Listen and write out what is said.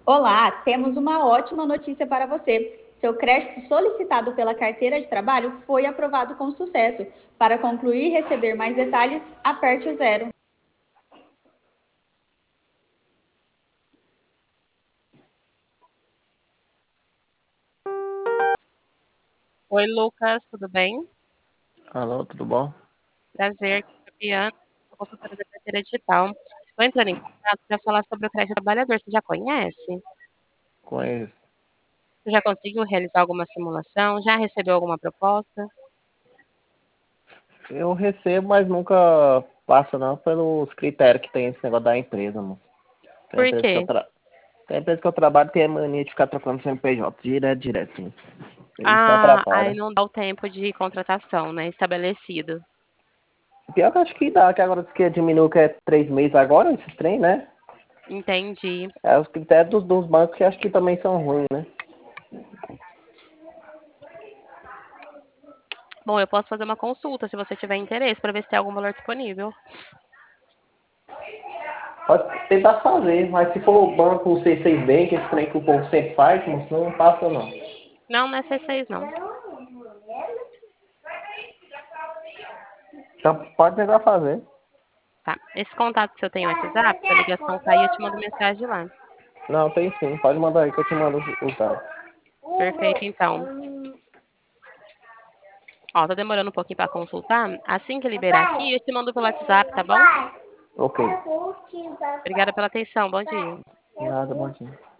Olá, temos uma ótima notícia para você. Seu crédito solicitado pela carteira de trabalho foi aprovado com sucesso. Para concluir e receber mais detalhes, aperte o zero. Oi, Lucas, tudo bem? Alô, tudo bom? Prazer, aqui é a Fabiana, sou consultora da carteira digital. Estou entrando em contato para falar sobre o crédito trabalhador. Você já conhece? Conheço. Você já conseguiu realizar alguma simulação? Já recebeu alguma proposta? Eu recebo, mas nunca passa não pelos critérios que tem esse negócio da empresa, mano. Tem Por empresa que eu, quê? tra... tem empresa que eu trabalho tem a mania de ficar trocando CNPJ, direto, assim. Isso Aí atrapalha. não dá o tempo de contratação, né? Estabelecido. Pior que eu acho que dá, que agora diz que diminuiu que é 3 meses agora, esses trem, né? Entendi. É os critérios dos bancos que acho que também são ruins, né? Bom, eu posso fazer uma consulta se você tiver interesse para ver se tem algum valor disponível. Pode tentar fazer, mas se for o banco o C6 Bank, esse trem que o povo sempre faz, moço, não passa não. Não, não é C6, não. Então pode tentar fazer. Tá. Esse contato seu tem WhatsApp? Se a ligação cair, eu te mando mensagem lá. Não, tem sim. Pode mandar aí que eu te mando os dados. Perfeito, então. Ó, tá demorando um pouquinho pra consultar. Assim que liberar aqui, eu te mando pelo WhatsApp, tá bom? Ok. Obrigada pela atenção. Bom dia. Nada, bom dia.